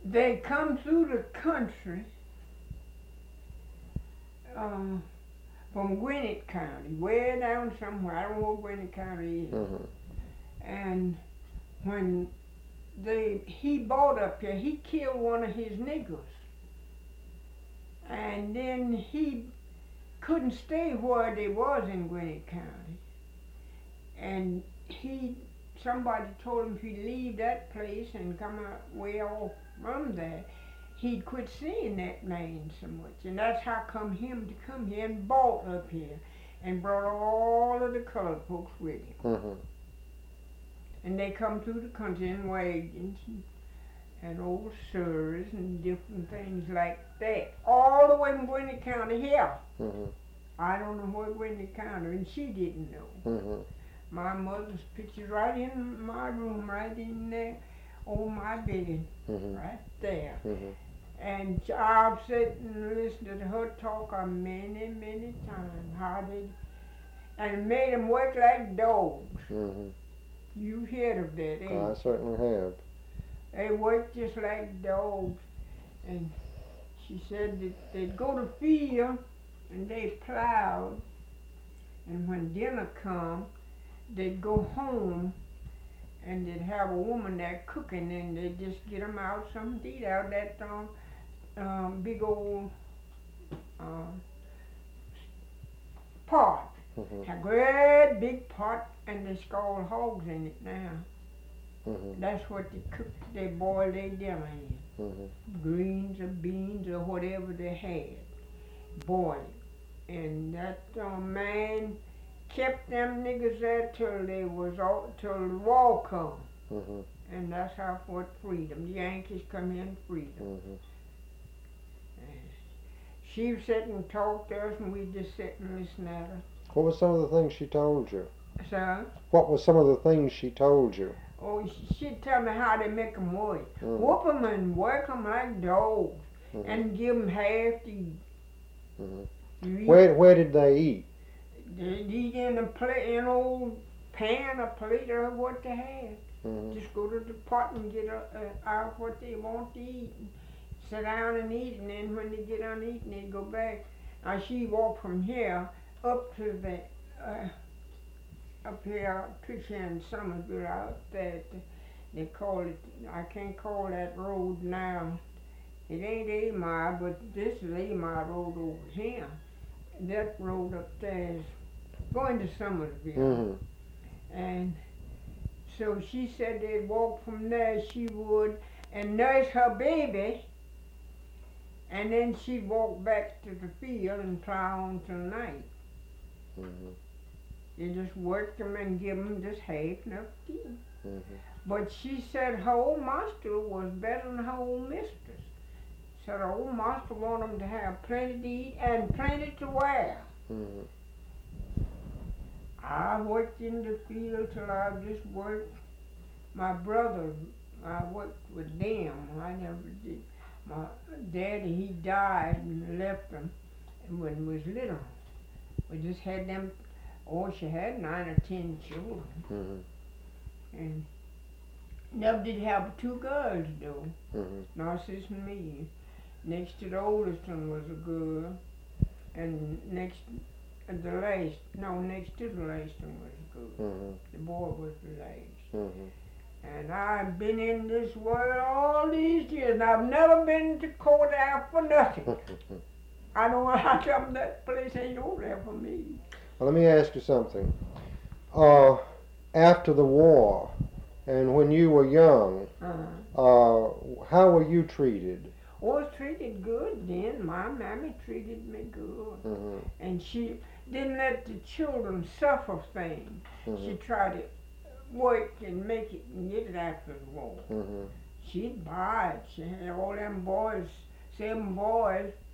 they come through the country uh, from Gwinnett County, way down somewhere. I don't know what Gwinnett County is. Mm-hmm. And when he bought up here, he killed one of his niggers. And then he couldn't stay where they was in Gwinnett County. And somebody told him if he'd leave that place and come way off from there, he'd quit seeing that land so much. And that's how come him to come here and bought up here and brought all of the colored folks with him. Mm-hmm. And they come through the country in wagons and old surreys and different things like that. All the way from Gwinnett County here. Mm-hmm. I don't know where Gwinnett County, and she didn't know. Mm-hmm. My mother's picture's right in my room, right in there on my bed, Mm-hmm. right there. Mm-hmm. And I've sat and listened to her talk many, many times. And it made them work like dogs. Mm-hmm. You heard of that, ain't I you? certainly have. They worked just like dogs. And she said that they'd go to field and they plowed. And when dinner come, they'd go home and they'd have a woman there cooking, and they'd just get them out something to eat out of that big old pot. Mm-hmm. A great big pot, and they scald hogs in it now. Mm-hmm. That's what they cooked, they boiled their dinner in. Mm-hmm. Greens or beans or whatever they had. Boiled it. And that man kept them niggers there till the war come. Mm-hmm. And that's how what freedom. The Yankees come in and freedom. Mm-hmm. She would sit and talk to us, and we'd just sit and listen at her. What were some of the things she told you? So, What were some of the things she told you? oh, she'd tell me how they make 'em work. Mm-hmm. Whoop 'em and work 'em like dogs, Mm-hmm. and give 'em half to eat. Mm-hmm. You eat Where did they eat? They'd eat in a plate, in an old pan, a plate, or what they had. Mm-hmm. Just go to the pot and get out what they want to eat, and sit down and eat, and then when they get done eating, they'd go back. Now she walked from here up to the up here, Tricia and Somersville out there. They call it. I can't call that road now. It ain't 8 Mile, but this is 8 Mile Road over here. That road up there is going to Somersville. Mm-hmm. And so she said they'd walk from there, she would, and nurse her baby, and then she'd walk back to the field and plow on till night. Mm-hmm. You just work them and give them just half enough to eat. Mm-hmm. But she said her old master was better than her old mistress. Said her old master wanted them to have plenty to eat and plenty to wear. Mm-hmm. I worked in the field till I just worked. My brother, I worked with them. I never did. My daddy, he died and left them when he was little. We just had them. Oh, she had 9 or 10 children. Mm-hmm. And never did have 2 girls though. Mm-hmm. Narcissus and me. Next to the oldest one was a girl, and next to the last one was a girl. Mm-hmm. The boy was the last. Mm-hmm. And I've been in this world all these years, and I've never been to court out for nothing. I don't know how come that place ain't over there for me. Well, let me ask you something. After the war, and when you were young, how were you treated? I was treated good then. My mammy treated me good. Mm-hmm. And she didn't let the children suffer things. Mm-hmm. She tried to work and make it and get it after the war. Mm-hmm. She'd buy it. She had all them boys, 7 boys,